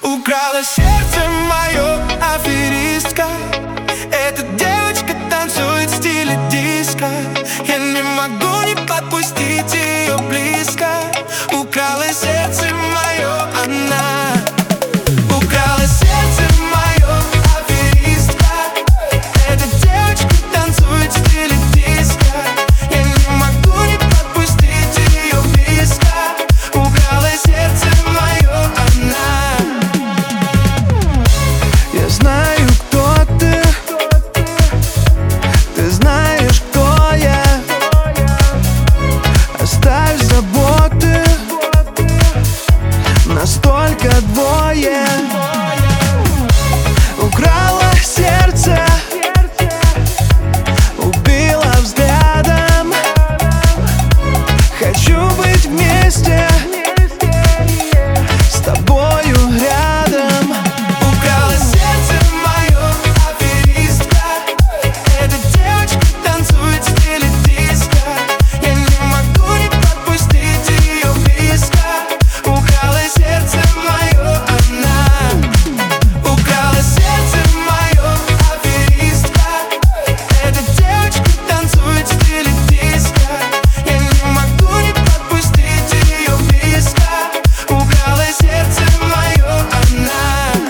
Украла сердце мое, аферистка. Эта девочка танцует в стиле диско. Я не могу не подпустить ее близко. Украла сердце мое, она. Украла сердце мое, аферистка. Эта девочка танцует в стиле диско. Я не могу не подпустить ее близко. Украла сердце мое, она. Я знаю, кто ты. Ты знаешь, кто я. Оставь заботы. Настолько двое. Украла сердце. Убила взглядом. Хочу быть вместе с тобою рядом. Украла сердце мое, аферистка. Эта девочка танцует в стиле диско. Я не могу не подпустить ее близко. Украла сердце мое, она. Украла сердце мое, аферистка. Эта девочка танцует в стиле диско. Я не могу не подпустить ее близко. Украла сердце мое, она.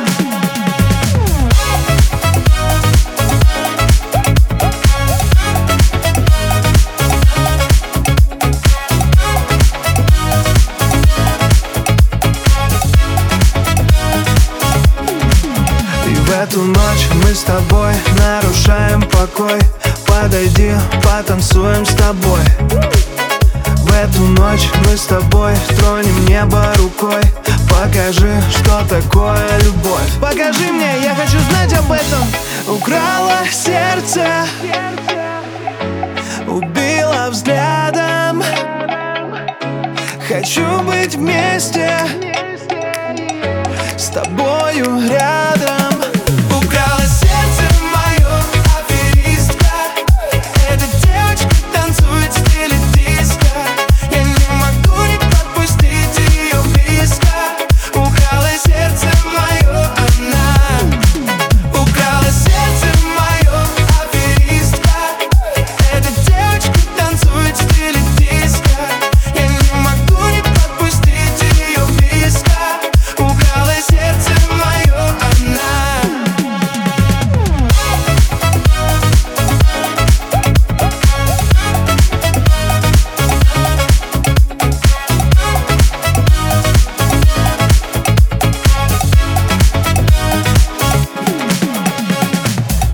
И в эту ночь мы с тобой нарушаем покой. Подойди, потанцуем с тобой. В эту ночь мы с тобой тронем небо рукой. Покажи, что такое любовь. Покажи мне, я хочу знать об этом. Украла сердце, убила взглядом. Хочу быть вместе с тобой.